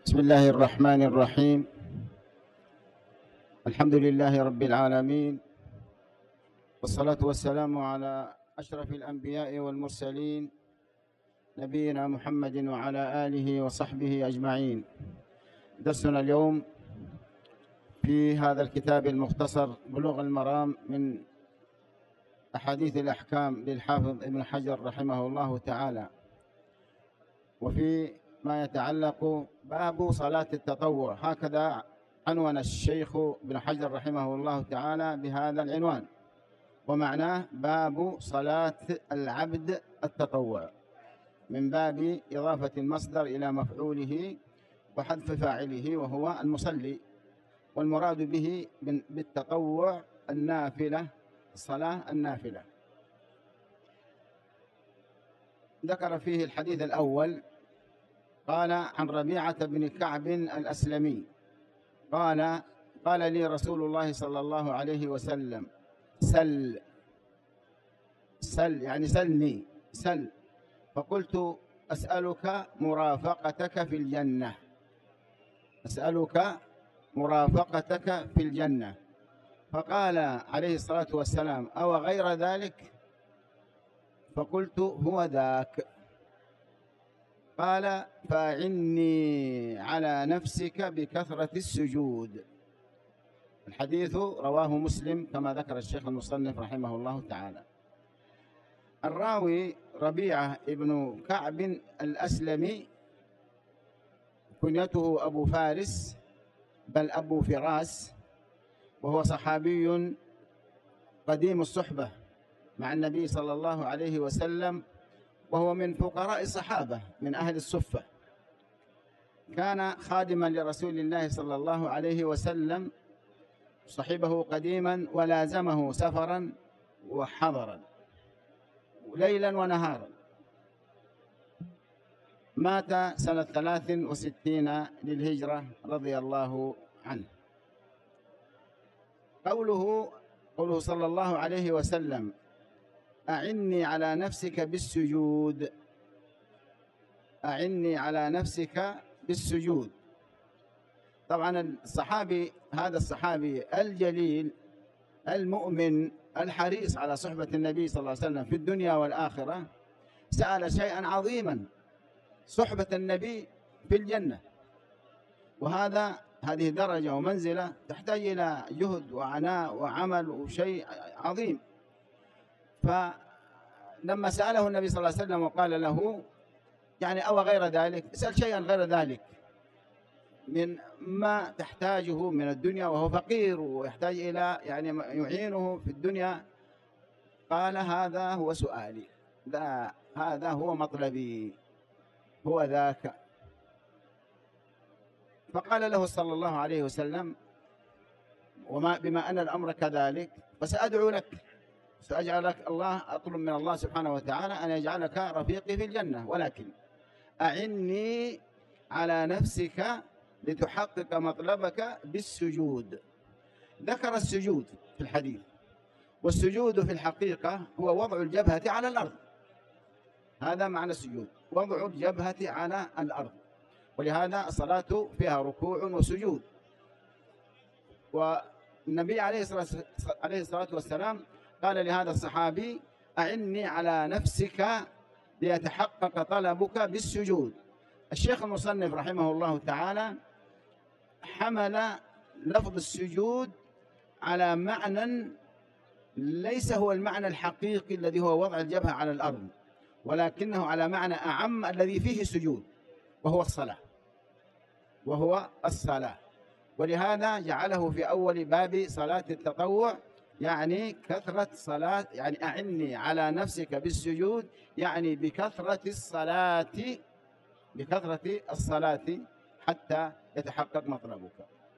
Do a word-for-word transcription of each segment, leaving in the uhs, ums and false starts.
بسم الله الرحمن الرحيم. الحمد لله رب العالمين، والصلاة والسلام على أشرف الأنبياء والمرسلين نبينا محمد وعلى آله وصحبه أجمعين. درسنا اليوم في هذا الكتاب المختصر بلوغ المرام من أحاديث الأحكام للحافظ ابن حجر رحمه الله تعالى، وفي ما يتعلق باب صلاة التطوع. هكذا عنوان الشيخ ابن حجر رحمه الله تعالى بهذا العنوان، ومعناه باب صلاة العبد التطوع، من باب إضافة المصدر إلى مفعوله وحذف فاعله وهو المصلي، والمراد به بالتطوع النافلة، الصلاة النافلة. ذكر فيه الحديث الأول، قال عن ربيعة بن كعب الأسلمي قال قال لي رسول الله صلى الله عليه وسلم: سل سل يعني سلني سل. فقلت: أسألك مرافقتك في الجنة أسألك مرافقتك في الجنة فقال عليه الصلاة والسلام: أو غير ذلك؟ فقلت: هو ذاك. قال: فأعني على نفسك بكثرة السجود. الحديث رواه مسلم كما ذكر الشيخ المصنف رحمه الله تعالى. الراوي ربيعة ابن كعب الأسلمي، كنيته أبو فارس بل أبو فراس، وهو صحابي قديم الصحبة مع النبي صلى الله عليه وسلم، وهو من فقراء الصحابة من أهل الصفة. كان خادما لرسول الله صلى الله عليه وسلم، صحبه قديما ولازمه سفرا وحضرا ليلا ونهارا. مات سنة ثلاث وستين للهجرة رضي الله عنه. قوله قوله صلى الله عليه وسلم: أعني على نفسك بالسجود أعني على نفسك بالسجود. طبعا الصحابي هذا الصحابي الجليل المؤمن الحريص على صحبة النبي صلى الله عليه وسلم في الدنيا والآخرة سأل شيئا عظيما: صحبة النبي في الجنة. وهذا هذه درجة ومنزلة تحتاج إلى جهد وعناء وعمل وشيء عظيم. فلما سأله النبي صلى الله عليه وسلم وقال له: يعني أو غير ذلك، اسأل شيئا غير ذلك من ما تحتاجه من الدنيا، وهو فقير ويحتاج إلى يعني يعينه في الدنيا. قال: هذا هو سؤالي، لا هذا هو مطلبي، هو ذاك. فقال له صلى الله عليه وسلم: وما بما أن الأمر كذلك فسأدعو لك، سأجعلك الله أطلب من الله سبحانه وتعالى أن يجعلك رفيقي في الجنة، ولكن أعني على نفسك لتحقق مطلبك بالسجود. ذكر السجود في الحديث، والسجود في الحقيقة هو وضع الجبهة على الأرض. هذا معنى السجود، وضع الجبهة على الأرض، ولهذا الصلاة فيها ركوع وسجود. والنبي عليه الصلاة والسلام قال لهذا الصحابي: أعني على نفسك ليتحقق طلبك بالسجود. الشيخ المصنف رحمه الله تعالى حمل لفظ السجود على معنى ليس هو المعنى الحقيقي الذي هو وضع الجبهة على الأرض، ولكنه على معنى أعم الذي فيه سجود، وهو الصلاة وهو الصلاة ولهذا جعله في أول باب صلاة التطوع، يعني كثرة صلاة، يعني أعني على نفسك بالسجود، يعني بكثرة الصلاة بكثرة الصلاة حتى يتحقق مطلبك.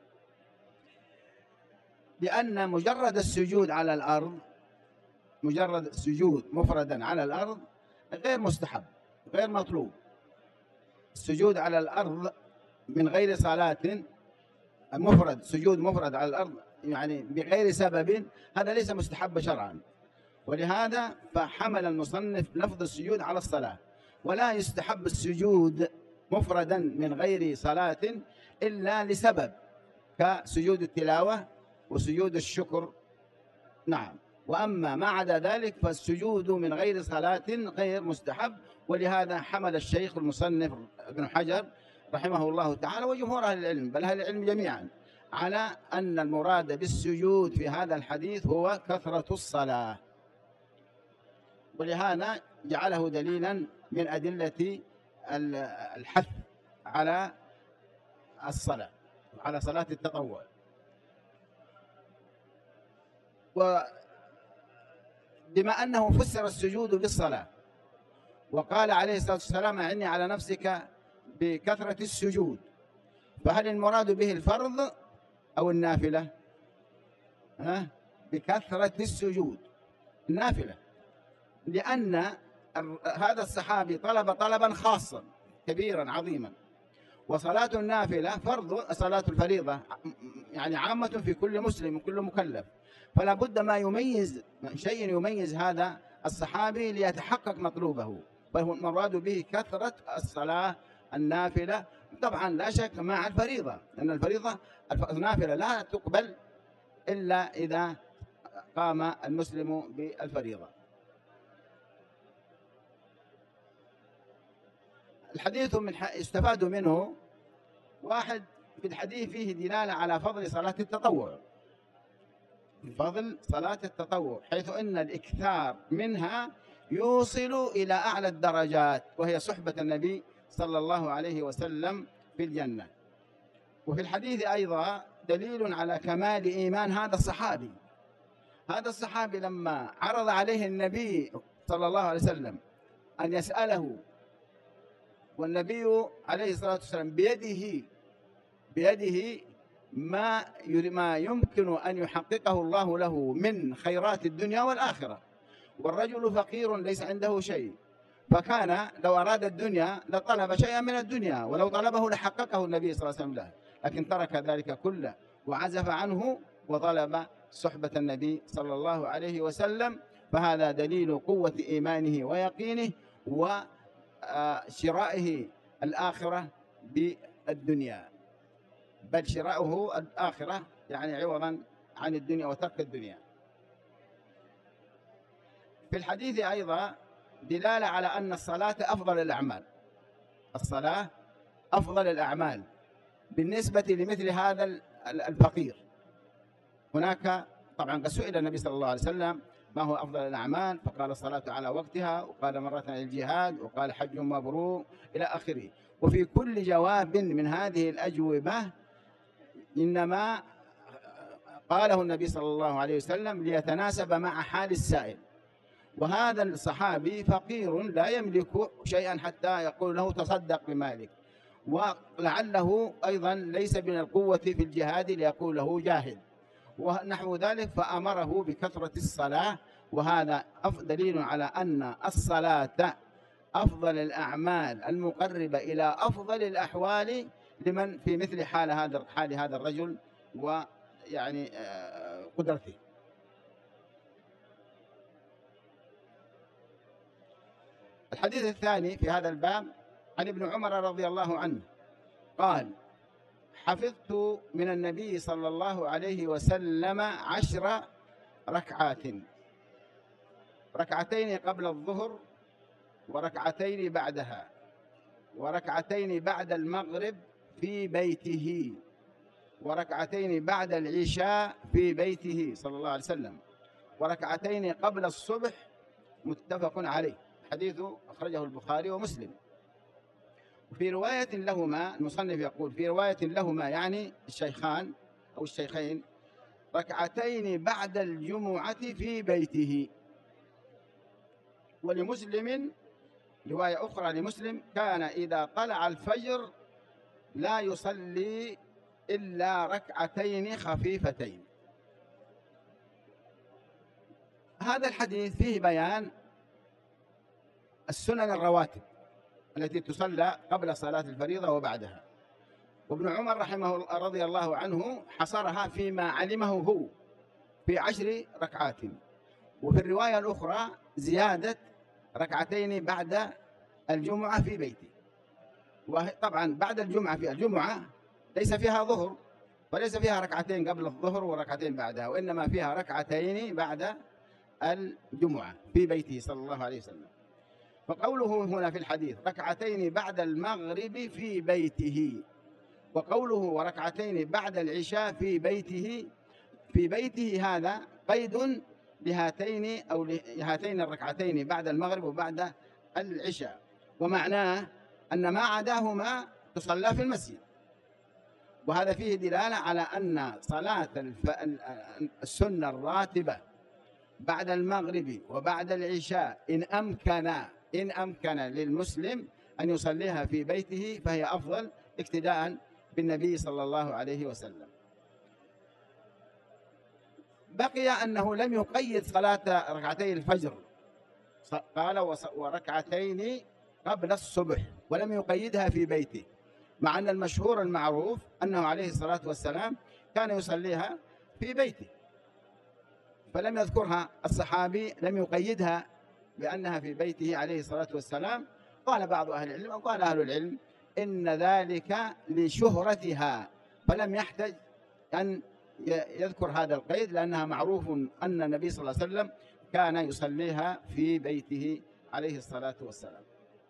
لأن مجرد السجود على الأرض، مجرد السجود مفردا على الأرض غير مستحب، غير مطلوب. السجود على الأرض من غير صلاة، مفرد سجود مفرد على الأرض يعني بغير سبب، هذا ليس مستحب شرعا. ولهذا فحمل المصنف لفظ السجود على الصلاة. ولا يستحب السجود مفردا من غير صلاة إلا لسبب كسجود التلاوة وسجود الشكر. نعم. وأما ما عدا ذلك فالسجود من غير صلاة غير مستحب. ولهذا حمل الشيخ المصنف ابن حجر رحمه الله تعالى وجمهور أهل العلم بل أهل العلم جميعا على أن المراد بالسجود في هذا الحديث هو كثرة الصلاة، ولهذا جعله دليلا من أدلة الحث على الصلاة على صلاة التطوع. وبما أنه فسر السجود بالصلاة وقال عليه الصلاة والسلام أعني على نفسك بكثرة السجود، فهل المراد به الفرض أو النافلة؟ ها؟ بكثرة السجود النافلة، لأن هذا الصحابي طلب طلبا خاصا كبيرا عظيما، وصلاة النافلة فرض صلاة الفريضة يعني عامة في كل مسلم وكل مكلف، فلا بد ما يميز شيء يميز هذا الصحابي ليتحقق مطلوبه، فهو المراد به كثرة الصلاة النافلة. طبعا لا شك مع الفريضة، لأن الفريضة النافلة لا تقبل إلا إذا قام المسلم بالفريضة. الحديث من استفاد منه واحد، في الحديث فيه دلالة على فضل صلاة التطوع، فضل صلاة التطوع، حيث أن الإكثار منها يوصل إلى أعلى الدرجات، وهي صحبة النبي صلى الله عليه وسلم في الجنة. وفي الحديث أيضا دليل على كمال إيمان هذا الصحابي. هذا الصحابي لما عرض عليه النبي صلى الله عليه وسلم أن يسأله، والنبي عليه الصلاة والسلام بيده بيده ما ما يمكن أن يحققه الله له من خيرات الدنيا والآخرة، والرجل فقير ليس عنده شيء، فكان لو أراد الدنيا لطلب شيئا من الدنيا، ولو طلبه لحققه النبي صلى الله عليه وسلم له، لكن ترك ذلك كله وعزف عنه وطلب صحبة النبي صلى الله عليه وسلم. فهذا دليل قوة إيمانه ويقينه وشرائه الآخرة بالدنيا، بل شراؤه الآخرة يعني عوضا عن الدنيا وترك الدنيا. في الحديث أيضا دلالة على أن الصلاة أفضل الأعمال، الصلاة أفضل الأعمال بالنسبة لمثل هذا الفقير. هناك طبعا قد سئل النبي صلى الله عليه وسلم ما هو أفضل الأعمال، فقال الصلاة على وقتها، وقال مرة الجهاد، وقال حج مبرور إلى آخره. وفي كل جواب من هذه الأجوبة إنما قاله النبي صلى الله عليه وسلم ليتناسب مع حال السائل، وهذا الصحابي فقير لا يملك شيئا حتى يقول له تصدق بمالك، ولعله أيضا ليس من القوة في الجهاد ليقول له جاهد ونحو ذلك، فأمره بكثرة الصلاة. وهذا دليل على أن الصلاة أفضل الأعمال المقربة إلى أفضل الأحوال لمن في مثل حال هذا حال هذا الرجل ويعني قدرته. الحديث الثاني في هذا الباب عن ابن عمر رضي الله عنه قال: حفظت من النبي صلى الله عليه وسلم عشر ركعات، ركعتين قبل الظهر، وركعتين بعدها، وركعتين بعد المغرب في بيته، وركعتين بعد العشاء في بيته صلى الله عليه وسلم، وركعتين قبل الصبح. متفق عليه. حديث أخرجه البخاري ومسلم. وفي رواية لهما، المصنف يقول في رواية لهما يعني الشيخان أو الشيخين، ركعتين بعد الجمعة في بيته. ولمسلم رواية أخرى لمسلم: كان إذا طلع الفجر لا يصلي إلا ركعتين خفيفتين. هذا الحديث فيه بيان السنن الرواتب التي تصلى قبل صلاة الفريضة وبعدها. وابن عمر رحمه الله رضي الله عنه حصرها فيما علمه هو في عشر ركعات. وفي الرواية الأخرى زيادة ركعتين بعد الجمعة في بيته. وطبعا بعد الجمعة في الجمعة ليس فيها ظهر، وليس فيها ركعتين قبل الظهر وركعتين بعدها، وإنما فيها ركعتين بعد الجمعة في بيته صلى الله عليه وسلم. فقوله هنا في الحديث ركعتين بعد المغرب في بيته، وقوله وركعتين بعد العشاء في بيته، في بيته هذا قيد لهاتين أو لهاتين الركعتين بعد المغرب وبعد العشاء، ومعناه أن ما عداهما تصلى في المسجد. وهذا فيه دلالة على أن صلاة السنة الراتبة بعد المغرب وبعد العشاء إن أمكن إن أمكن للمسلم أن يصليها في بيته فهي أفضل اقتداء بالنبي صلى الله عليه وسلم. بقي أنه لم يقيد صلاة ركعتي الفجر، قال وركعتين قبل الصبح، ولم يقيدها في بيته، مع أن المشهور المعروف أنه عليه الصلاة والسلام كان يصليها في بيته، فلم يذكرها الصحابي، لم يقيدها بأنها في بيته عليه الصلاة والسلام. قال بعض أهل العلم أو قال أهل العلم إن ذلك لشهرتها، فلم يحتج أن يذكر هذا القيد، لأنها معروف أن النبي صلى الله عليه وسلم كان يصليها في بيته عليه الصلاة والسلام.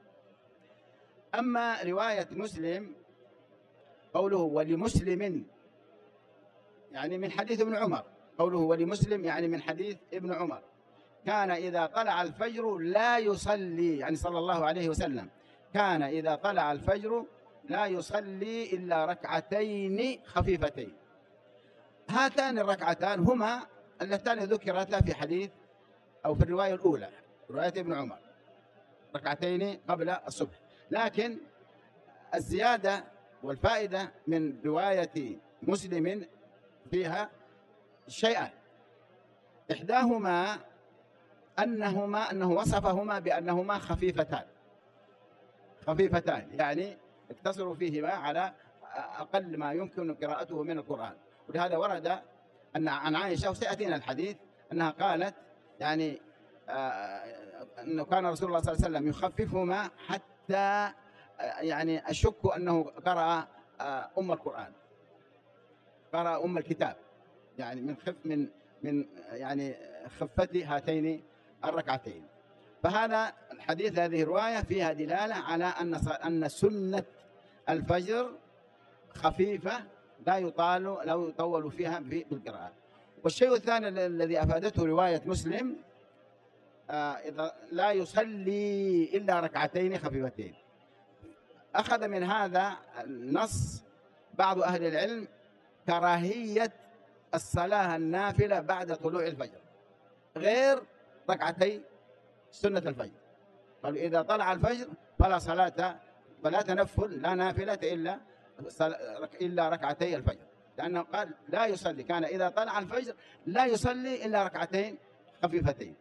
أما رواية مسلم قوله ولمسلم يعني من حديث ابن عمر، قوله ولمسلم يعني من حديث ابن عمر كان إذا طلع الفجر لا يصلي، يعني صلى الله عليه وسلم كان إذا طلع الفجر لا يصلي إلا ركعتين خفيفتين. هاتان الركعتان هما اللتان ذكرتا في حديث أو في الرواية الأولى رواية ابن عمر، ركعتين قبل الصبح. لكن الزيادة والفائدة من رواية مسلم فيها شيئان، إحداهما أنهما أنه وصفهما بأنهما خفيفتان خفيفتان يعني اقتصروا فيهما على أقل ما يمكن قراءته من القرآن. ولهذا ورد أن عن عائشة وسيأتينا الحديث أنها قالت يعني آه أنه كان رسول الله صلى الله عليه وسلم يخففهما حتى آه يعني أشك أنه قرأ آه أم القرآن، قرأ أم الكتاب، يعني من خف من من يعني خفة هاتين الركعتين. فهذا الحديث هذه الرواية فيها دلالة على أن أن سنة الفجر خفيفة لا يطال لا يطول فيها بالقراءة. والشيء الثاني الذي أفادته رواية مسلم آه إذا لا يصلي إلا ركعتين خفيفتين. أخذ من هذا النص بعض أهل العلم كراهية الصلاة النافلة بعد طلوع الفجر غير ركعتي سنة الفجر. قالوا إذا طلع الفجر فلا صلاة فلا تنفل لا نافلة إلا إلا ركعتي الفجر، لأنه قال لا يصلي، كان إذا طلع الفجر لا يصلي إلا ركعتين خفيفتين.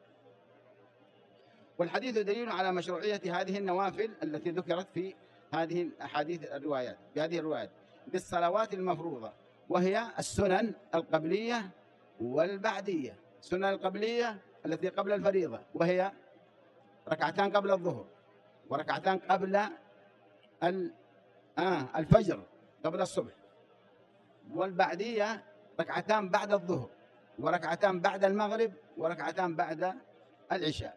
والحديث دليل على مشروعية هذه النوافل التي ذكرت في هذه الأحاديث الروايات بهذه الروايات بالصلوات المفروضة، وهي السنن القبلية والبعدية. السنن القبلية التي قبل الفريضة وهي ركعتان قبل الظهر وركعتان قبل آه الفجر قبل الصبح، والبعدية ركعتان بعد الظهر وركعتان بعد المغرب وركعتان بعد العشاء.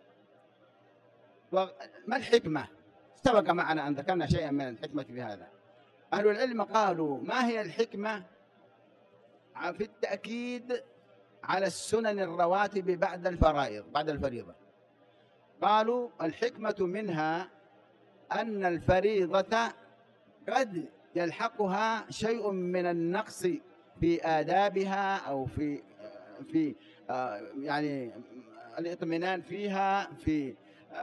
وما الحكمة؟ سبق معنا أن ذكرنا شيئا من الحكمة في هذا. أهل العلم قالوا ما هي الحكمة في التأكيد على السنن الرواتب بعد الفرائض بعد الفريضة؟ قالوا الحكمة منها أن الفريضة قد يلحقها شيء من النقص في آدابها أو في في يعني الاطمئنان فيها، في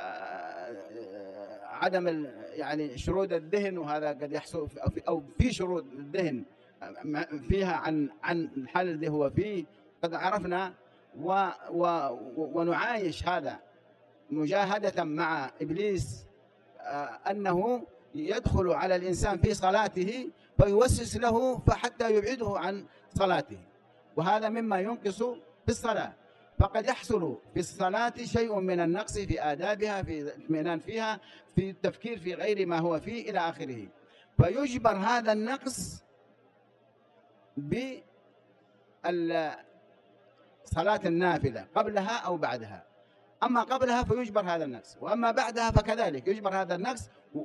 عدم يعني شرود الذهن، وهذا قد يحصل أو في شرود الذهن فيها عن عن الحال الذي هو فيه. قد عرفنا و و ونعايش هذا مجاهدة مع إبليس أنه يدخل على الإنسان في صلاته فيوسوس له فحتى يبعده عن صلاته، وهذا مما ينقص في الصلاة. فقد يحصل في الصلاة شيء من النقص في آدابها، في الاطمئنان فيها، في التفكير في غير ما هو فيه إلى آخره، فيجبر هذا النقص بالصلاة النافلة قبلها أو بعدها. أما قبلها فيجبر هذا النقص، وأما بعدها فكذلك يجبر هذا النقص.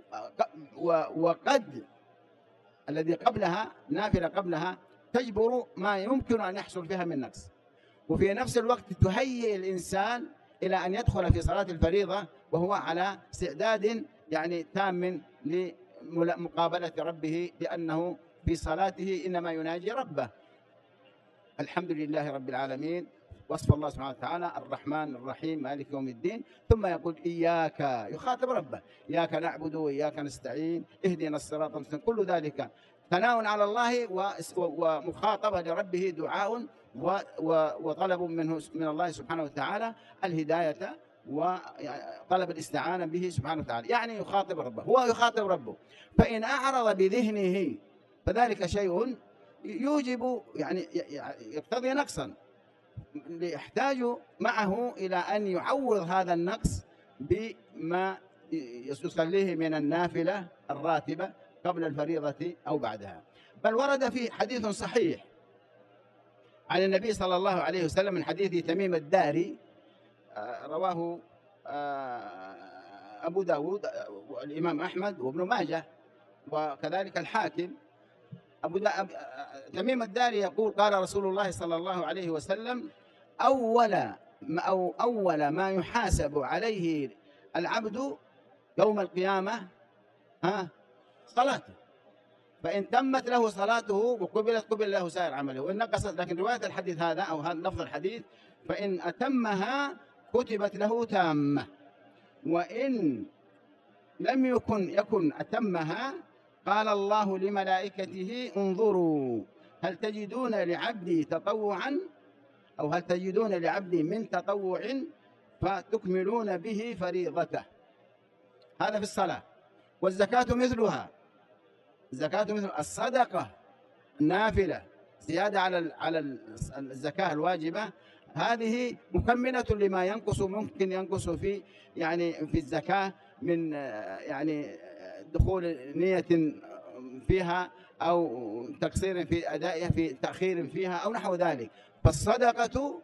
وقد الذي قبلها نافلة قبلها تجبر ما يمكن أن يحصل فيها من نقص، وفي نفس الوقت تهيئ الإنسان إلى أن يدخل في صلاة الفريضة وهو على استعداد يعني تام لمقابلة ربه، لأنه في صلاته إنما يناجي ربه. الحمد لله رب العالمين، وصف الله سبحانه وتعالى الرحمن الرحيم مالك يوم الدين، ثم يقول إياك، يخاطب ربه، إياك نعبد وإياك نستعين اهدنا الصراط المستقيم. كل ذلك ثناء على الله ومخاطبة لربه، دعاء وطلب منه من الله سبحانه وتعالى الهداية وطلب الاستعانة به سبحانه وتعالى، يعني يخاطب ربه، هو يخاطب ربه. فإن أعرض بذهنه فذلك شيء يوجب يعني يقتضي نقصا، يحتاج معه إلى أن يعوض هذا النقص بما يصليه من النافلة الراتبة قبل الفريضة أو بعدها. بل ورد في حديث صحيح عن النبي صلى الله عليه وسلم من حديث تميم الداري، رواه أبو داود والإمام أحمد وابن ماجه وكذلك الحاكم. أبو تميم الداري يقول قال رسول الله صلى الله عليه وسلم أول ما, أو أول ما يحاسب عليه العبد يوم القيامة ها صلاته، فإن تمت له صلاته وقبلت قبل له سائر عمله، وإن نقصت. لكن رواية الحديث هذا أو هذا لفظ الحديث فإن أتمها كتبت له تامة، وإن لم يكن يكن أتمها قال الله لملائكته انظروا هل تجدون لعبدي تطوعا أو هل تجدون لعبدي من تطوع فتكملون به فريضته. هذا في الصلاة. والزكاة مثلها، الزكاة مثل الصدقة نافلة زيادة على على الزكاة الواجبة، هذه مكملة لما ينقص ممكن ينقص في يعني في الزكاة من يعني دخول نية فيها أو تقصير في أدائها في تأخير فيها أو نحو ذلك. فالصدقة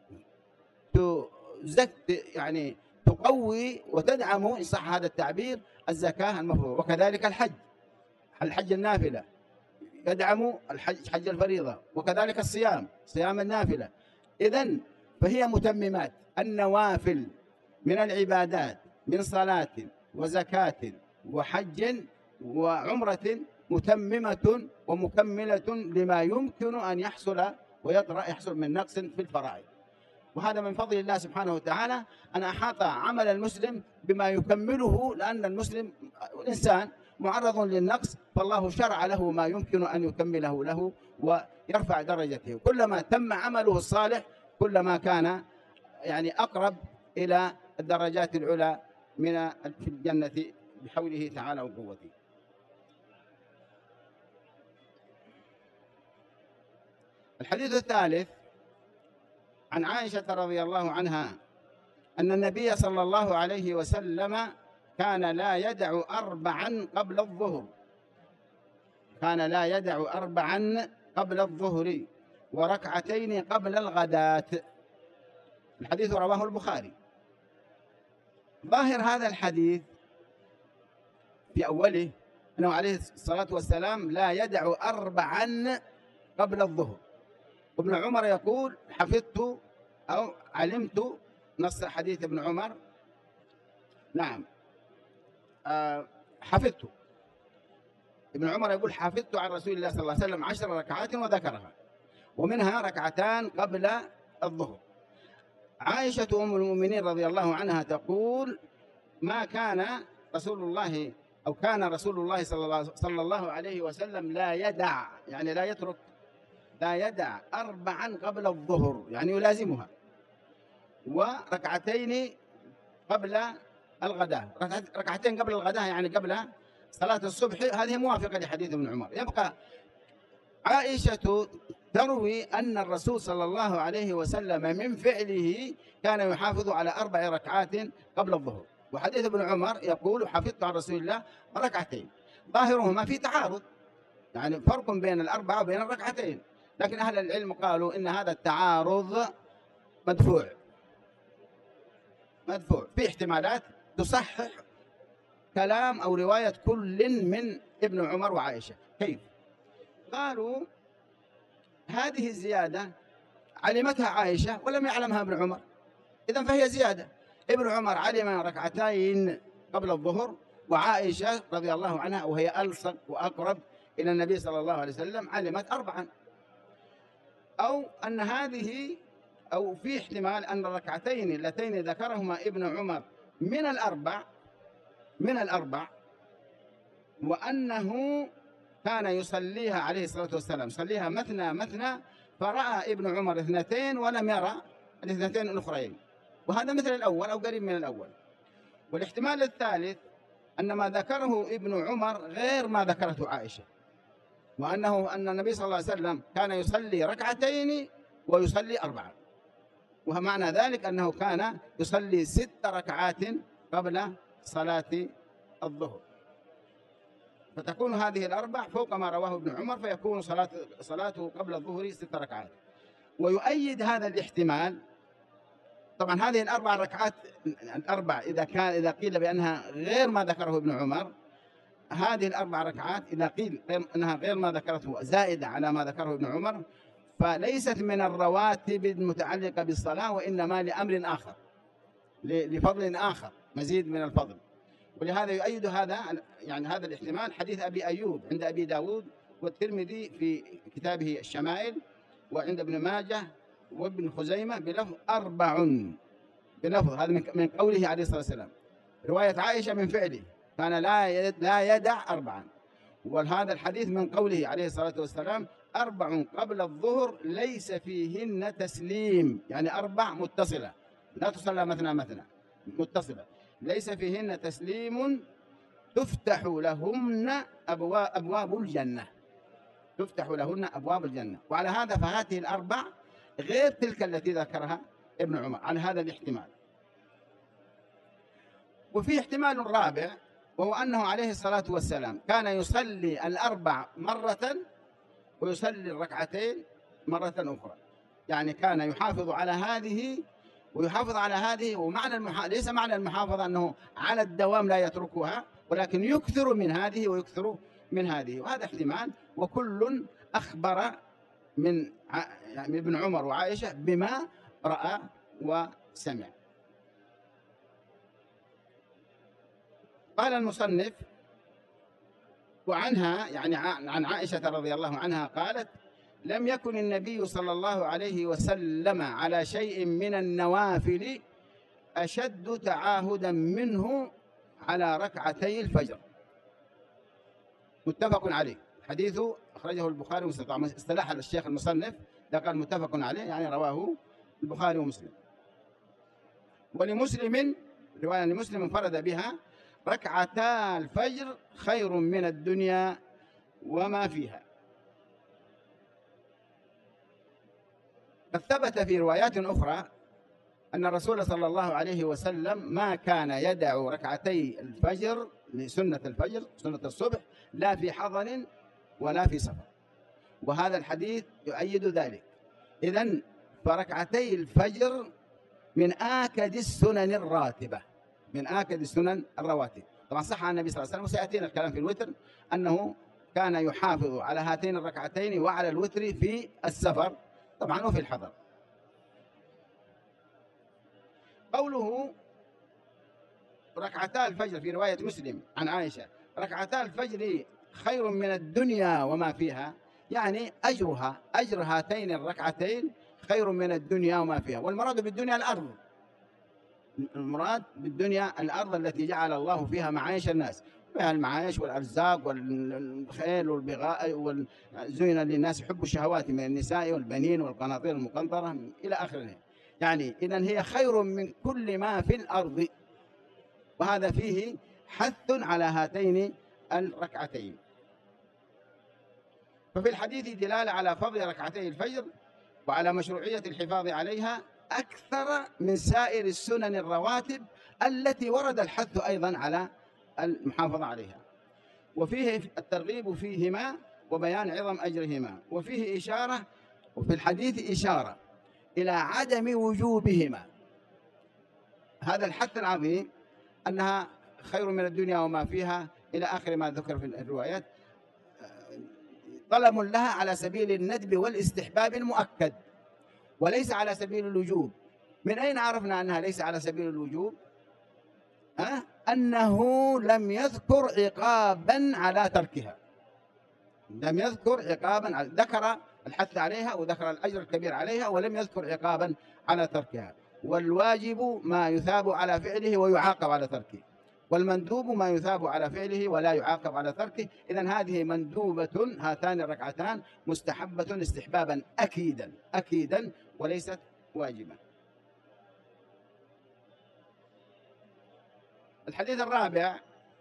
تزكي يعني تقوي وتدعم إن صح هذا التعبير الزكاة المفروضة. وكذلك الحج، الحج النافلة يدعم الحج حج الفريضة، وكذلك الصيام صيام النافلة. إذن فهي متممات. النوافل من العبادات من صلاة وزكاة وحج وعمرة متممة ومكملة لما يمكن أن يحصل ويطرأ يحصل من نقص في الفرائض. وهذا من فضل الله سبحانه وتعالى أن أحاط عمل المسلم بما يكمله، لأن المسلم الإنسان معرض للنقص، فالله شرع له ما يمكن أن يكمله له ويرفع درجته. كلما تم عمله الصالح كلما كان يعني أقرب إلى الدرجات العلى من في الجنة بحوله تعالى وقوته. الحديث الثالث عن عائشة رضي الله عنها أن النبي صلى الله عليه وسلم كان لا يدع أربعا قبل الظهر، كان لا يدع أربعا قبل الظهر وركعتين قبل الغداة. الحديث رواه البخاري. ظاهر هذا الحديث في أوله أنه عليه الصلاة والسلام لا يدع أربعا قبل الظهر. وابن عمر يقول حفظت أو علمت نص حديث ابن عمر، نعم أه حفظت. ابن عمر يقول حفظت عن رسول الله صلى الله عليه وسلم عشر ركعات وذكرها، ومنها ركعتان قبل الظهر. عائشة أم المؤمنين رضي الله عنها تقول ما كان رسول الله أو كان رسول الله صلى الله عليه وسلم لا يدع، يعني لا يترك، لا يدع أربعا قبل الظهر يعني يلازمها، وركعتين قبل الغداء، ركعتين قبل الغداء يعني قبل صلاة الصبح. هذه موافقة لحديث ابن عمر. يبقى عائشة تروي أن الرسول صلى الله عليه وسلم من فعله كان يحافظ على أربع ركعات قبل الظهر. وحديث ابن عمر يقول حفظت عن رسول الله ركعتين، ظاهرهما في تعارض، يعني فرق بين الأربعة وبين الركعتين، لكن أهل العلم قالوا إن هذا التعارض مدفوع مدفوع في احتمالات تصحح كلام أو رواية كل من ابن عمر وعائشة. كيف؟ قالوا هذه الزيادة علمتها عائشة ولم يعلمها ابن عمر، إذن فهي زيادة. ابن عمر علم ركعتين قبل الظهر، وعائشة رضي الله عنها وهي ألصق وأقرب إلى النبي صلى الله عليه وسلم علمت أربعا. أو أن هذه أو في احتمال أن الركعتين اللتين ذكرهما ابن عمر من الأربع من الأربع وأنه كان يصليها عليه الصلاة والسلام يصليها مثنى مثنى، فرأى ابن عمر اثنتين ولم يرى الاثنتين الأخرين، وهذا مثل الأول أو قريب من الأول. والاحتمال الثالث أن ما ذكره ابن عمر غير ما ذكرته عائشة، وأنه أن النبي صلى الله عليه وسلم كان يصلي ركعتين ويصلي أربعة، ومعنى ذلك أنه كان يصلي ست ركعات قبل صلاة الظهر، فتكون هذه الأربع فوق ما رواه ابن عمر، فيكون صلاة صلاته قبل الظهر ست ركعات. ويؤيد هذا الاحتمال طبعا هذه الأربع ركعات الأربع إذا كان إذا قيل بأنها غير ما ذكره ابن عمر، هذه الأربع ركعات إذا قيل أنها غير ما ذكرته زائدة على ما ذكره ابن عمر، فليست من الرواتب المتعلقة بالصلاة، وإنما لأمر آخر، لفضل آخر، مزيد من الفضل. ولهذا يؤيد هذا يعني هذا الاحتمال حديث أبي أيوب عند أبي داود والترمذي في كتابه الشمائل، وعند ابن ماجه وابن خزيمة بلفظ أربع، بلفظ هذا من قوله عليه الصلاة والسلام. رواية عائشة من فعله كان لا لا يدع أربعا، وهذا الحديث من قوله عليه الصلاة والسلام أربع قبل الظهر ليس فيهن تسليم، يعني أربع متصلة لا تصلى مثنى مثنى، متصلة ليس فيهن تسليم تفتح لهن أبواب, أبواب الجنة تفتح لهن أبواب الجنة. وعلى هذا فهذه الأربع غير تلك التي ذكرها ابن عمر على هذا الاحتمال. وفي احتمال رابع، وهو أنه عليه الصلاة والسلام كان يصلي الأربع مرة ويصلي الركعتين مرة أخرى، يعني كان يحافظ على هذه ويحافظ على هذه. ومعنى المحا... ليس معنى المحافظة أنه على الدوام لا يتركها، ولكن يكثر من هذه ويكثر من هذه، وهذا احتمال. وكل أخبر من ع... يعني ابن عمر وعائشة بما رأى وسمع. قال المصنف وعنها يعني عن عائشة رضي الله عنها قالت: لم يكن النبي صلى الله عليه وسلم على شيء من النوافل أشد تعاهدا منه على ركعتي الفجر. متفق عليه، حديث أخرجه البخاري ومسلم. طبعا اصطلاح الشيخ المصنف ده قال متفق عليه، يعني رواه البخاري ومسلم. ولمسلم رواية لمسلم انفرد بها: ركعتا الفجر خير من الدنيا وما فيها. قد ثبت في روايات أخرى أن الرسول صلى الله عليه وسلم ما كان يدع ركعتي الفجر لسنة الفجر سنة الصبح لا في حضر ولا في سفر، وهذا الحديث يؤيد ذلك. إذن فركعتي الفجر من آكد السنن الراتبة، من آكد السنن الرواتب. طبعا صح عن النبي صلى الله عليه وسلم، وسيأتينا الكلام في الوتر أنه كان يحافظ على هاتين الركعتين وعلى الوتر في السفر طبعا وفي الحضر. قوله ركعتا الفجر في رواية مسلم عن عائشة: ركعتا الفجر خير من الدنيا وما فيها، يعني أجرها أجر هاتين الركعتين خير من الدنيا وما فيها. والمراد بالدنيا الأرض، المراد بالدنيا الأرض التي جعل الله فيها معايش الناس، فيها المعايش والأرزاق والخيل والبغاء، وزين للناس حب الشهوات من النساء والبنين والقناطير المقنطرة إلى آخره. يعني إذن هي خير من كل ما في الأرض، وهذا فيه حث على هاتين الركعتين. ففي الحديث دلالة على فضل ركعتي الفجر وعلى مشروعية الحفاظ عليها أكثر من سائر السنن الرواتب التي ورد الحث أيضا على المحافظة عليها. وفيه الترغيب فيهما وبيان عظم أجرهما، وفيه إشارة وفي الحديث إشارة إلى عدم وجوبهما. هذا الحث العظيم أنها خير من الدنيا وما فيها إلى آخر ما ذكر في الروايات، طلب لها على سبيل الندب والاستحباب المؤكد وليس على سبيل الوجوب. من أين عرفنا أنها ليس على سبيل الوجوب؟ أه؟ أنه لم يذكر عقابا على تركها، لم يذكر عقابا على... ذكر الحث عليها وذكر الأجر الكبير عليها ولم يذكر عقابا على تركها. والواجب ما يثاب على فعله ويعاقب على تركه، والمندوب ما يثاب على فعله ولا يعاقب على تركه. إذن هذه مندوبة، هاتان الركعتان مستحبة استحبابا أكيدا أكيدا وليست واجبة. الحديث الرابع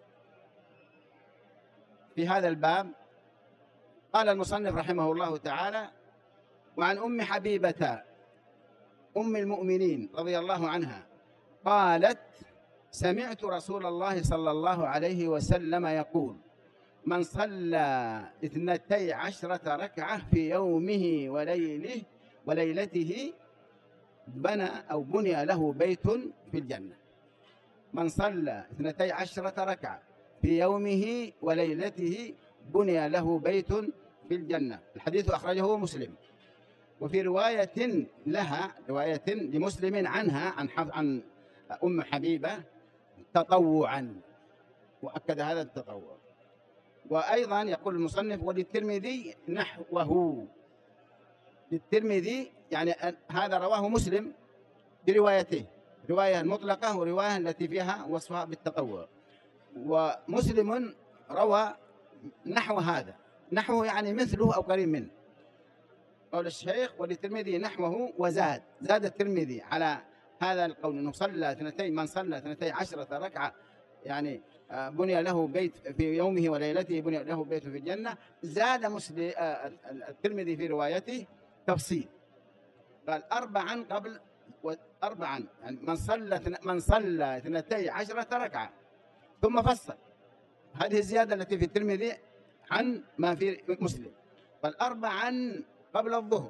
في هذا الباب قال المصنف رحمه الله تعالى: وعن أم حبيبة أم المؤمنين رضي الله عنها قالت: سمعت رسول الله صلى الله عليه وسلم يقول: من صلى اثنتي عشرة ركعة في يومه وليله وليلته بنى أو بني له بيت في الجنة. من صلى اثنتي عشرة ركعة في يومه وليلته بني له بيت في الجنة. الحديث أخرجه مسلم. وفي رواية لها، رواية لمسلم عنها عن عن أم حبيبة تطوعا، وأكد هذا التطوع. وأيضا يقول المصنف: وللترمذي نحوه. للترمذي يعني هذا رواه مسلم بروايته، رواية المطلقة ورواية التي فيها وصفها بالتطوع. ومسلم روى نحو هذا، نحوه يعني مثله أو قريب منه. قول الشيخ: وللترمذي نحوه، وزاد زاد الترمذي على هذا القول أنه صلى اثنتين من صلى اثنتي عشرة ركعة يعني بني له بيت في يومه وليلته بني له بيت في الجنة. زاد مسلم الترمذي في روايته تفصيل، قال أربعا قبل أربعا يعني من صلى من صلى اثنتي عشرة ركعة، ثم فصل هذه الزيادة التي في الترمذي عن ما في مسلم. قال أربعا قبل الظهر،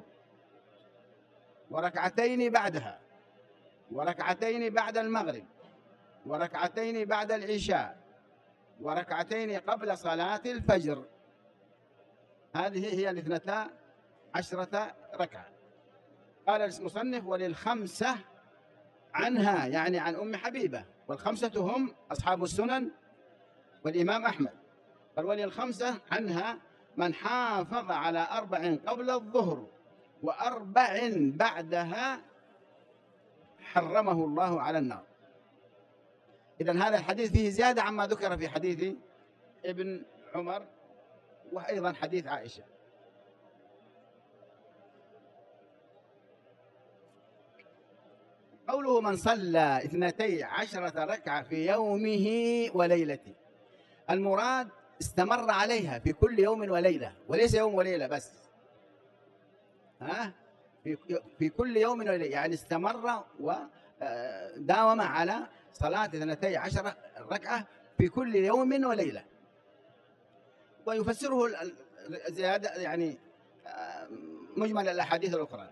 وركعتين بعدها، وركعتين بعد المغرب، وركعتين بعد العشاء، وركعتين قبل صلاة الفجر. هذه هي الاثنتا عشرة ركعة. قال المصنف: وللخمسة عنها يعني عن أم حبيبة، والخمسة هم أصحاب السنن والإمام أحمد. قال: وللخمسة عنها من حافظ على أربع قبل الظهر وأربع بعدها حرمه الله على النار. إذن هذا الحديث فيه زيادة عما ذكر في حديث ابن عمر وأيضا حديث عائشة. قوله من صلى اثنتي عشرة ركعة في يومه وليلته، المراد استمر عليها في كل يوم وليلة، وليس يوم وليلة بس، ها في في كل يوم وليلة، يعني استمر وداوم على صلاة اثنتي عشرة ركعة في كل يوم وليلة. ويفسره زيادة يعني مجمل الأحاديث الأخرى.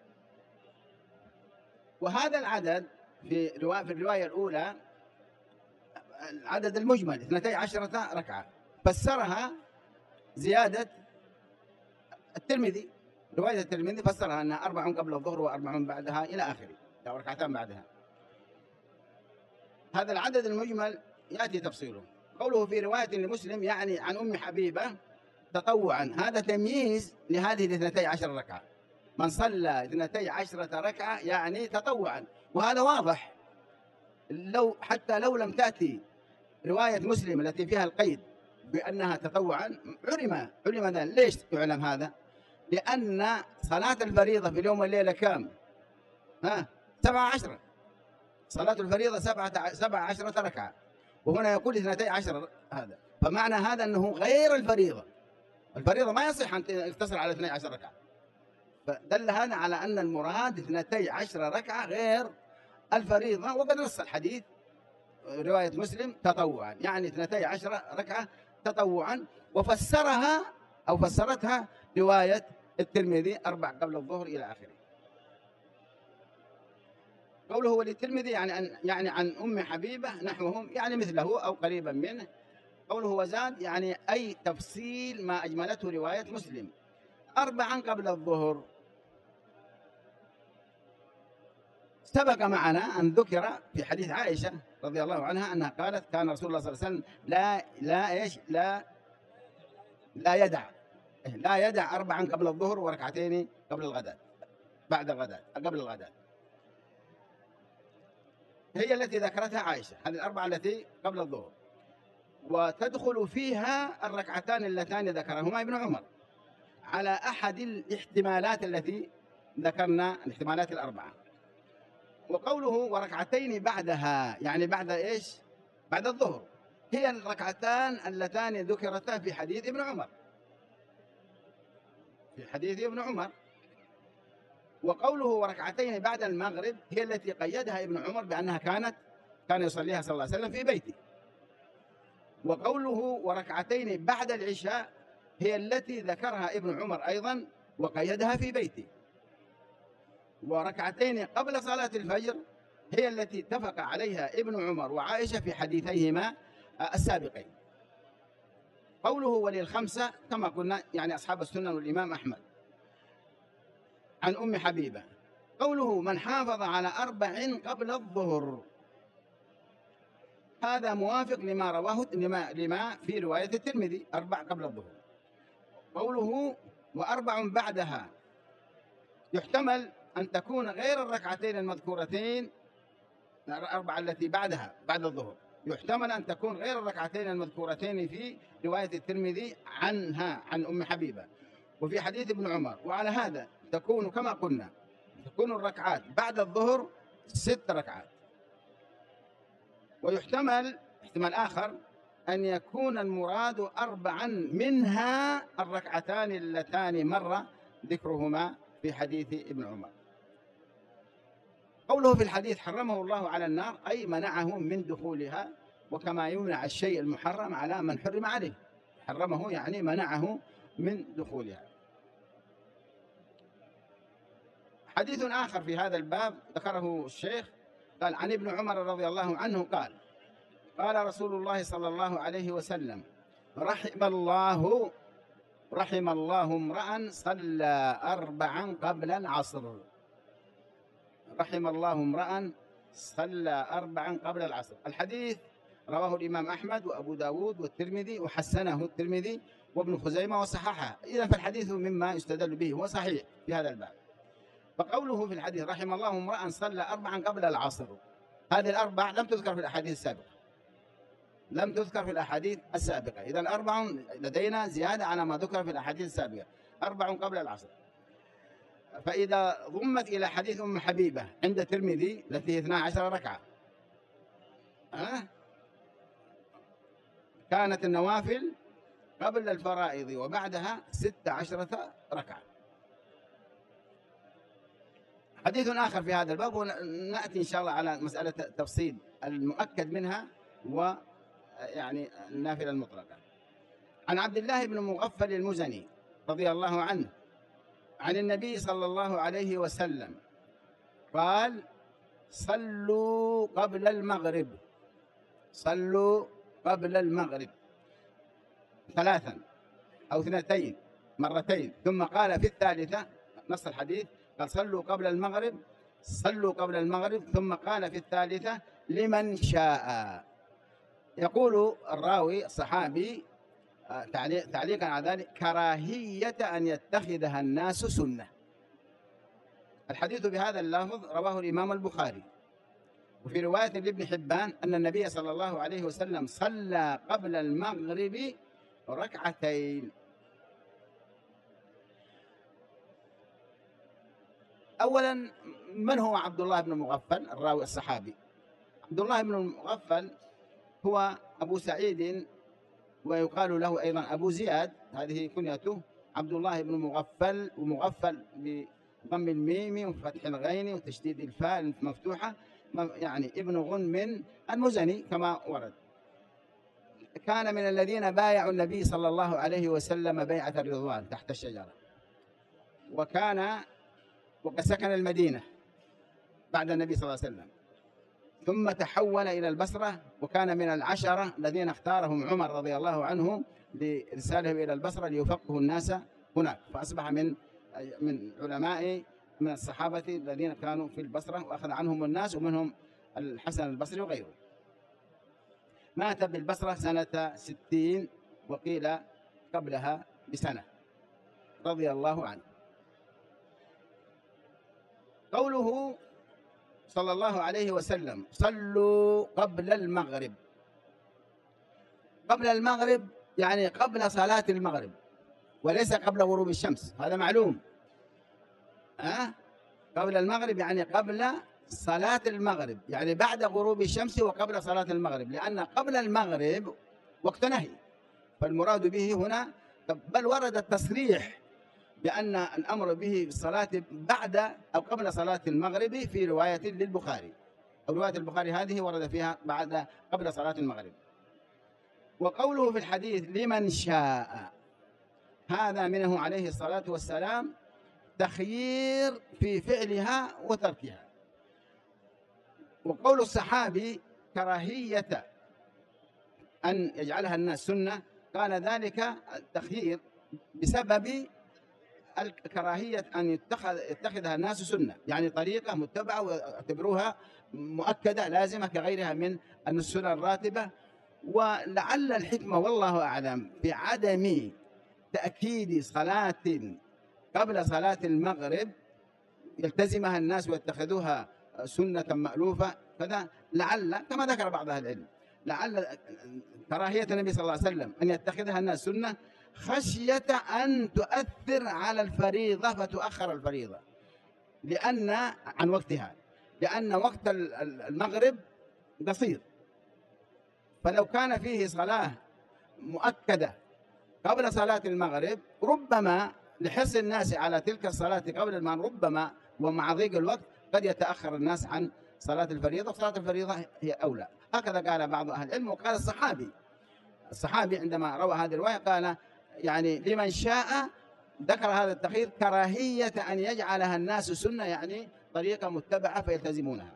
وهذا العدد في في الرواية الأولى العدد المجمل اثنتي عشرة ركعة، فسرها زيادة الترمذي، رواية الترمذي فسرها أنها أربع قبل الظهر وأربع بعدها إلى آخره، أو ركعتان بعدها. هذا العدد المجمل يأتي تفصيله. قوله في رواية لمسلم يعني عن أم حبيبة تطوعا، هذا تمييز لهذه الاثنتي عشر ركعة. من صلى اثنتي عشرة ركعة يعني تطوعا، وهذا واضح. لو حتى لو لم تأتي رواية مسلم التي فيها القيد بأنها تطوعا علم علم ذا. ليش يعلم هذا؟ لأن صلاة الفريضة في اليوم والليلة كام؟ ها سبعة عشرة. صلاة الفريضة سبعة سبعة عشرة ركعة، وهنا يقول اثنتي عشر. هذا فمعنى هذا أنه غير الفريضة، الفريضة ما يصح أن تقتصر على اثنتي عشرة ركعة. فدل هذا على أن المراد اثنتي عشرة ركعة غير الفريضة. وقد نص الحديث رواية مسلم تطوعا، يعني اثنتي عشرة ركعة تطوعا. وفسرها أو فسرتها رواية الترمذي أربع قبل الظهر إلى آخره. قوله وللترمذي يعني أن يعني عن أم حبيبة نحوهم، يعني مثله أو قريبا منه. قوله وزاد يعني أي تفصيل ما أجملته رواية مسلم. أربعا قبل الظهر سبق معنا أن ذكر في حديث عائشة رضي الله عنها أنها قالت كان رسول الله صلى الله عليه وسلم لا لا إيش لا لا يدع لا يدع أربعا قبل الظهر وركعتين قبل الغداء بعد الغداء قبل الغداء. هي التي ذكرتها عائشة، هذه الأربعة التي قبل الظهر، وتدخل فيها الركعتان اللتان ذكرهما ابن عمر على أحد الاحتمالات التي ذكرنا، الاحتمالات الأربعة. وقوله وركعتين بعدها يعني بعد إيش؟ بعد الظهر، هي الركعتان اللتان ذكرتا في حديث ابن عمر في حديث ابن عمر. وقوله وركعتين بعد المغرب هي التي قيدها ابن عمر بأنها كانت كان يصليها صلى الله عليه وسلم في بيته. وقوله وركعتين بعد العشاء هي التي ذكرها ابن عمر أيضا وقيدها في بيته. وركعتين قبل صلاة الفجر هي التي اتفق عليها ابن عمر وعائشة في حديثيهما السابقين. قوله وللخمسة كما قلنا يعني أصحاب السنن والإمام أحمد عن أم حبيبة. قوله من حافظ على أربع قبل الظهر هذا موافق لما رواه لما, لما في رواية الترمذي أربع قبل الظهر. قوله وأربع بعدها يحتمل أن تكون غير الركعتين المذكورتين، الأربعة التي بعدها بعد الظهر يحتمل أن تكون غير الركعتين المذكورتين في رواية الترمذي عنها عن أم حبيبة وفي حديث ابن عمر. وعلى هذا تكون كما قلنا تكون الركعات بعد الظهر ست ركعات. ويحتمل احتمال آخر أن يكون المراد أربعا منها الركعتان اللتان مر ذكرهما في حديث ابن عمر. قوله في الحديث حرمه الله على النار أي منعه من دخولها، وكما يمنع الشيء المحرم على من حرم عليه، حرمه يعني منعه من دخولها. حديث آخر في هذا الباب ذكره الشيخ قال عن ابن عمر رضي الله عنه قال قال رسول الله صلى الله عليه وسلم رحم الله رحم الله امرأ صلى أربعا قبل العصر. رحم الله امرأ صلى أربعا قبل العصر. الحديث رواه الإمام أحمد وأبو داود والترمذي وحسنه الترمذي وابن خزيمة وصححه. إذا فالحديث مما يستدل به هو صحيح في هذا الباب. فقوله في الحديث رحم الله امرأ صلى أربعا قبل العصر، هذه الأربع لم تذكر في الأحاديث السابقة لم تذكر في الأحاديث السابقة. إذن أربع لدينا زيادة على ما ذكر في الأحاديث السابقة، أربع قبل العصر. فإذا ضمت إلى حديث أم حبيبة عند الترمذي التي هي اثنا عشر ركعة أه؟ كانت النوافل قبل الفرائض وبعدها ست عشرة ركعة. حديث آخر في هذا الباب ونأتي إن شاء الله على مسألة تفصيل المؤكد منها ويعني النافلة المطلقة. عن عبد الله بن مغفل المزني رضي الله عنه عن النبي صلى الله عليه وسلم قال صلوا قبل المغرب صلوا قبل المغرب ثلاثا أو اثنتين مرتين، ثم قال في الثالثة نص الحديث قال صلوا قبل المغرب صلوا قبل المغرب ثم قال في الثالثة لمن شاء. يقول الراوي الصحابي تعليقا على ذلك كراهية أن يتخذها الناس سنة. الحديث بهذا اللفظ رواه الإمام البخاري، وفي رواية لابن حبان أن النبي صلى الله عليه وسلم صلى قبل المغرب ركعتين. أولا من هو عبد الله بن مغفل الراوي الصحابي؟ عبد الله بن مغفل هو أبو سعيد ويقال له أيضا أبو زياد، هذه كنيته، عبد الله بن مغفل، ومغفل بضم الميم وفتح الغين وتشديد الفاء المفتوحة، يعني ابن غنم المزني كما ورد. كان من الذين بايعوا النبي صلى الله عليه وسلم بيعة الرضوان تحت الشجرة، وكان وقد سكن المدينة بعد النبي صلى الله عليه وسلم، ثم تحول إلى البصرة، وكان من العشرة الذين اختارهم عمر رضي الله عنه لإرسالهم إلى البصرة ليفقهوا الناس هناك، فأصبح من من علماء من الصحابة الذين كانوا في البصرة وأخذ عنهم الناس، ومنهم الحسن البصري وغيره. مات بالبصرة سنة ستين، وقيل قبلها بسنة، رضي الله عنه. قوله صلى الله عليه وسلم صلوا قبل المغرب، قبل المغرب يعني قبل صلاة المغرب، وليس قبل غروب الشمس، هذا معلوم. أه؟ قبل المغرب يعني قبل صلاة المغرب، يعني بعد غروب الشمس وقبل صلاة المغرب، لأن قبل المغرب وقت نهي، فالمراد به هنا، بل ورد التصريح بأن الأمر به بالصلاة بعد أو قبل صلاة المغرب في رواية للبخاري، أو رواية البخاري هذه ورد فيها بعد قبل صلاة المغرب. وقوله في الحديث لمن شاء، هذا منه عليه الصلاة والسلام تخيير في فعلها وتركها. وقول الصحابي كراهية أن يجعلها الناس سنة، كان ذلك التخيير بسبب الكراهية أن يتخذ يتخذها الناس سنة، يعني طريقة متبعة واعتبروها مؤكدة لازمة كغيرها من السنن الراتبة. ولعل الحكمة والله أعلم بعدم تأكيد صلاة قبل صلاة المغرب يلتزمها الناس ويتخذوها سنة مألوفة كذا، لعل كما ذكر بعض أهل العلم، لعل كراهية النبي صلى الله عليه وسلم أن يتخذها الناس سنة خشية أن تؤثر على الفريضة فتؤخر الفريضة لأن عن وقتها، لأن وقت المغرب قصير، فلو كان فيه صلاة مؤكدة قبل صلاة المغرب ربما لحرص الناس على تلك الصلاة قبل المغرب ربما ومع ضيق الوقت قد يتأخر الناس عن صلاة الفريضة، وصلاة الفريضة هي أولى. هكذا قال بعض أهل العلم. وقال الصحابي الصحابي عندما روى هذه الرواية قال يعني لمن شاء، ذكر هذا التخيير كراهية أن يجعلها الناس سنة، يعني طريقة متبعة فيلتزمونها.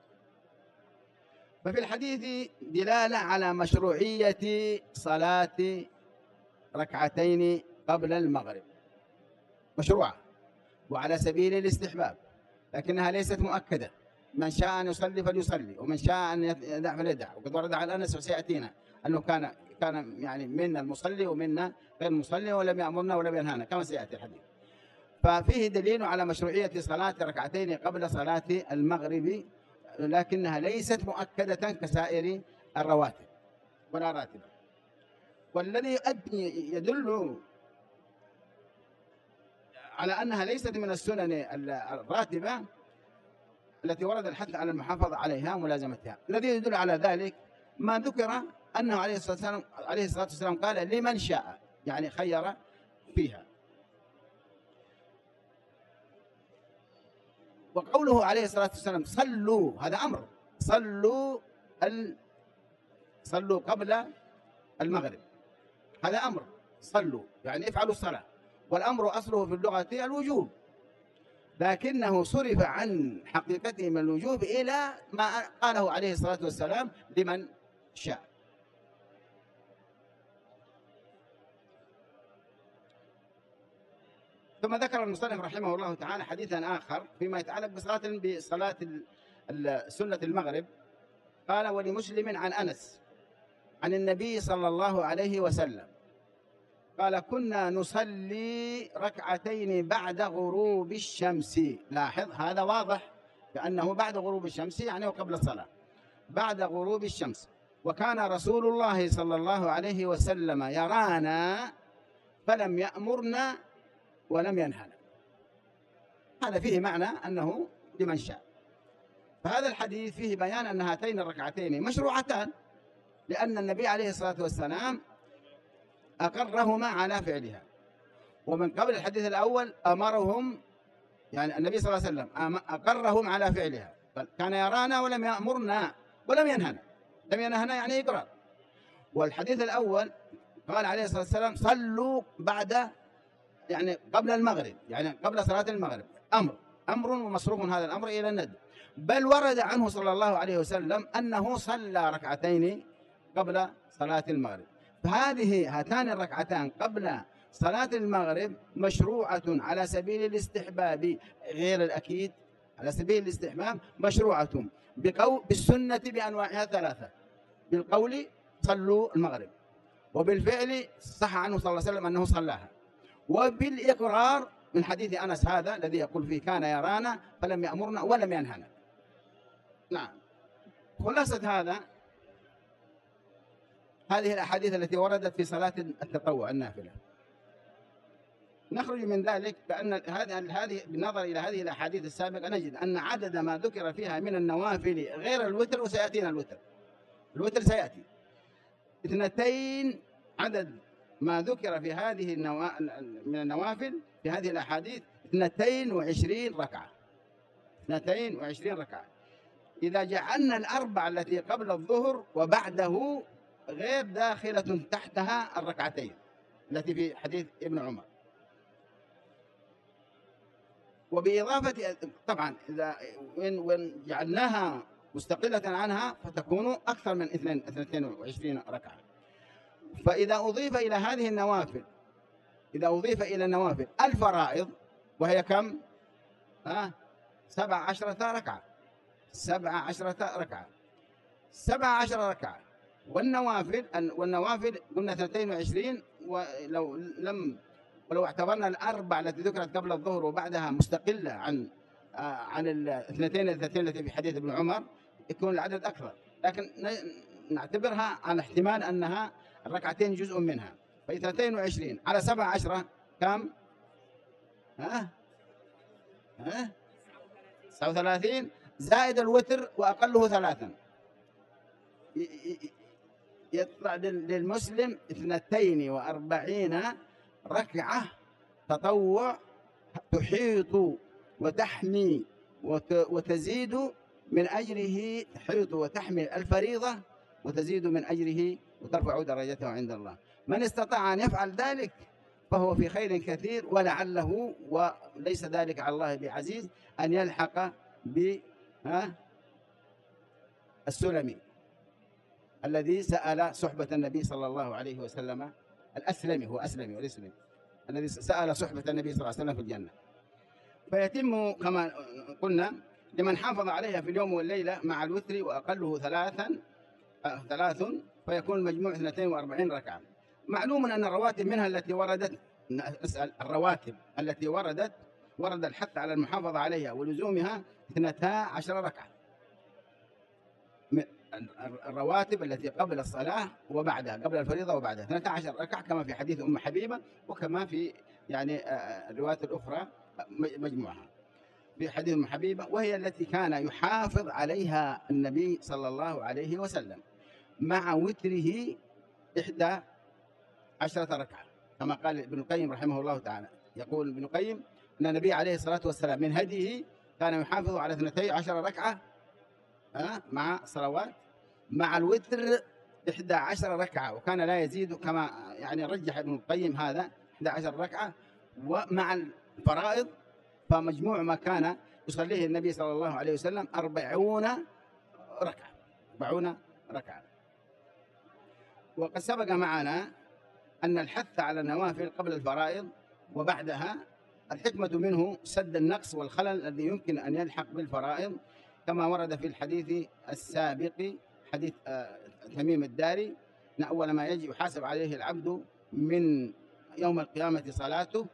ففي الحديث دلالة على مشروعية صلاة ركعتين قبل المغرب، مشروعة وعلى سبيل الاستحباب، لكنها ليست مؤكدة. من شاء أن يصلي فليصلي، ومن شاء أن يدع فليدع. وقد ورد عن أنس وسيأتينا أنه كان كان يعني منا المصلي ومنا غير المصلي، ولم يأمرنا ولم ينهانا كما سيأتي الحديث. ففيه دليل على مشروعية صلاة ركعتين قبل صلاة المغرب، لكنها ليست مؤكدة كسائر الرواتب ولا راتبة. والذي يدل على أنها ليست من السنن الراتبة التي ورد الحث على المحافظة عليها وملازمتها، الذي يدل على ذلك ما ذكر أنه عليه الصلاة والسلام عليه الصلاة والسلام قال لمن شاء، يعني خير فيها. وقوله عليه الصلاة والسلام صلوا، هذا أمر، صلوا ال... صلوا قبل المغرب، هذا أمر، صلوا يعني افعلوا الصلاة، والأمر أصله في اللغة الوجوب، لكنه صرف عن حقيقته من الوجوب إلى ما قاله عليه الصلاة والسلام لمن شاء. ثم ذكر المصنف رحمه الله تعالى حديثا آخر فيما يتعلق بصلاة بصلاة سنة المغرب. قال ولمسلم عن أنس عن النبي صلى الله عليه وسلم قال كنا نصلي ركعتين بعد غروب الشمس. لاحظ هذا واضح بأنه بعد غروب الشمس يعني وقبل الصلاة، بعد غروب الشمس. وكان رسول الله صلى الله عليه وسلم يرانا فلم يأمرنا ولم ينهنا. هذا فيه معنى أنه لمن شاء. فهذا الحديث فيه بيان أن هاتين الركعتين مشروعتان، لأن النبي عليه الصلاة والسلام أقرهما على فعلها. ومن قبل الحديث الأول أمرهم، يعني النبي صلى الله عليه وسلم أقرهم على فعلها، كان يرانا ولم يأمرنا ولم ينهنا، لم ينهنا يعني إقرار. والحديث الأول قال عليه الصلاة والسلام صلوا بعد، يعني قبل المغرب، يعني قبل صلاة المغرب، أمر أمر ومصروف هذا الأمر إلى الندب. بل ورد عنه صلى الله عليه وسلم أنه صلى ركعتين قبل صلاة المغرب. فهذه هاتان الركعتان قبل صلاة المغرب مشروعة على سبيل الاستحباب غير الأكيد، على سبيل الاستحباب مشروعة بقول بالسنة بأنواعها ثلاثة: بالقول صلوا المغرب، وبالفعل صح عنه صلى الله عليه وسلم أنه صلاها، وبالإقرار من حديث أنس هذا الذي يقول فيه كان يرانا فلم يأمرنا ولم ينهنا. نعم. خلاصة هذا هذه الأحاديث التي وردت في صلاة التطوع النافلة. نخرج من ذلك بأن هذه هذه بالنظر إلى هذه الأحاديث السابقة نجد أن عدد ما ذكر فيها من النوافل غير الوتر، وسيأتينا الوتر، الوتر سيأتي اثنتين، عدد ما ذكر في هذه النوا... من النوافل في هذه الأحاديث اثنتين وعشرين ركعة، اثنتين وعشرين ركعة. إذا جعلنا الأربع التي قبل الظهر وبعده غير داخلة تحتها الركعتين التي في حديث ابن عمر، وبإضافة طبعا إذا وإن جعلناها مستقلة عنها فتكون أكثر من اثنتين وعشرين ركعة. فإذا أضيف إلى هذه النوافل، إذا أضيف إلى النوافل الفرائض وهي كم؟ ها؟ سبع عشرة ركعة، سبع عشرة ركعة، سبع عشر ركعة. والنوافل والنوافل قلنا اثنتين وعشرين، ولو لم ولو اعتبرنا الأربع التي ذكرت قبل الظهر وبعدها مستقلة عن آه عن الاثنتين الاثنتين التي في حديث ابن عمر يكون العدد أكثر، لكن نعتبرها على احتمال أنها الركعتين جزء منها. فاثنتين وعشرين على سبع عشرة كم؟ ها؟ ها؟ تسعة وثلاثين زائد الوتر وأقله ثلاثا، يطلع للمسلم اثنتين وأربعين ركعة تطوع تحيط وتحمي وتزيد من أجره، تحيط وتحمي الفريضة وتزيد من أجره وترفع درجته عند الله. من استطاع أن يفعل ذلك فهو في خير كثير، ولعله وليس ذلك على الله بعزيز أن يلحق ب السلمي الذي سأل صحبة النبي صلى الله عليه وسلم، الأسلمي، هو أسلمي والإسلمي الذي سأل صحبة النبي صلى الله عليه وسلم في الجنة. فيتم كما قلنا لمن حافظ عليها في اليوم والليلة مع الوتر وأقله ثلاثا ثلاث فيكون المجموع اثنتين وأربعين ركعة. معلوم أن الرواتب منها التي وردت، أسأل الرواتب التي وردت ورد الحث على المحافظة عليها ولزومها اثنتا عشر ركعة. الرواتب التي قبل الصلاة وبعدها، قبل الفريضة وبعدها اثنتا عشر ركعة كما في حديث أم حبيبة، وكما في يعني الروايات الأخرى مجموعها في حديث أم حبيبة، وهي التي كان يحافظ عليها النبي صلى الله عليه وسلم مع وتره إحدى عشرة ركعة، كما قال ابن القيم رحمه الله تعالى. يقول ابن القيم أن النبي عليه الصلاة والسلام من هديه كان يحافظ على اثنتي عشر ركعة مع صلوات، مع الوتر إحدى عشر ركعة، وكان لا يزيد كما يعني رجح ابن القيم هذا إحدى عشر ركعة. ومع الفرائض فمجموع ما كان يصليه النبي صلى الله عليه وسلم أربعون ركعة، أربعون ركعة. وقد سبق معنا أن الحث على النوافل قبل الفرائض وبعدها الحكمة منه سد النقص والخلل الذي يمكن أن يلحق بالفرائض، كما ورد في الحديث السابق حديث تميم الداري أن أول ما يجي يحاسب عليه العبد من يوم القيامة صلاته،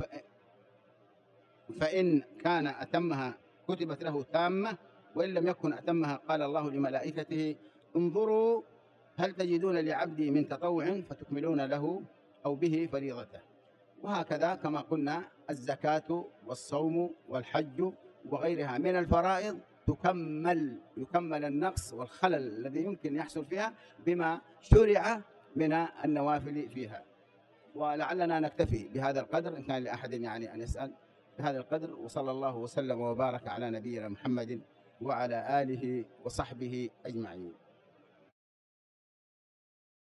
فإن كان أتمها كتبت له تامة، وإن لم يكن أتمها قال الله لملائكته انظروا هل تجدون لعبدي من تطوع فتكملون له أو به فريضته. وهكذا كما قلنا الزكاة والصوم والحج وغيرها من الفرائض تكمل يكمل النقص والخلل الذي يمكن يحصل فيها بما شرع من النوافل فيها. ولعلنا نكتفي بهذا القدر إن كان لأحد يعني أن يسأل بهذا القدر. وصلى الله وسلم وبارك على نبينا محمد وعلى آله وصحبه أجمعين.